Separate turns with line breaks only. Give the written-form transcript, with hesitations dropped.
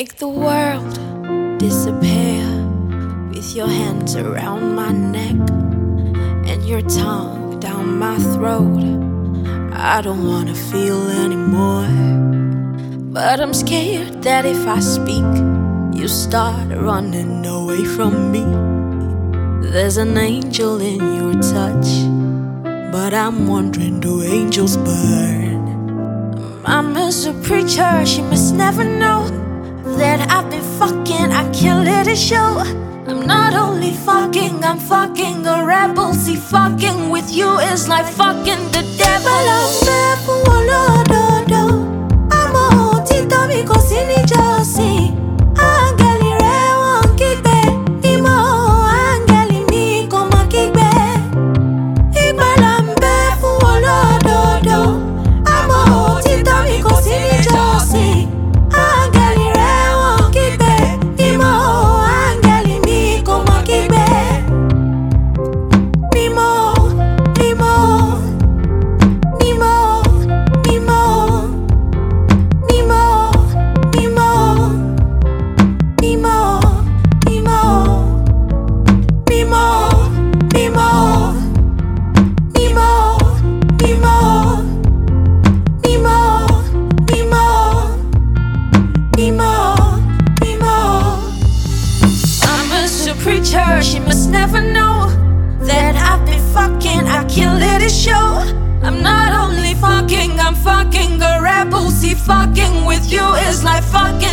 make the world disappear with your hands around my neck and your tongue down my throat. I don't wanna feel anymore, but I'm scared that if I speak, you start running away from me. There's an angel in your touch, but I'm wondering, do angels burn? Mama's a preacher, she must never know that I've been fucking, I can't let it show. I'm not only fucking, I'm fucking a rebel. See, fucking with you is like fucking the devil. Amo tito mi kosini josi. Angeli re won kigbe, imo angeli mi koma kigbe. Igbala mbe fun olododo. Amo tito mi kosini josi. Angeli re won kigbe, imo angeli mi koma kigbe. Mimo, mimo, mimo, mimo, mimo, mimo, mimo, mimo, mimo, mimo, mimo, mimo, mimo, mimo, mimo. Mama's a preacher, she must never know that I've been fucking, I can't let it show. I'm not only fucking, I'm fucking a rebel. See, fucking with you is like fucking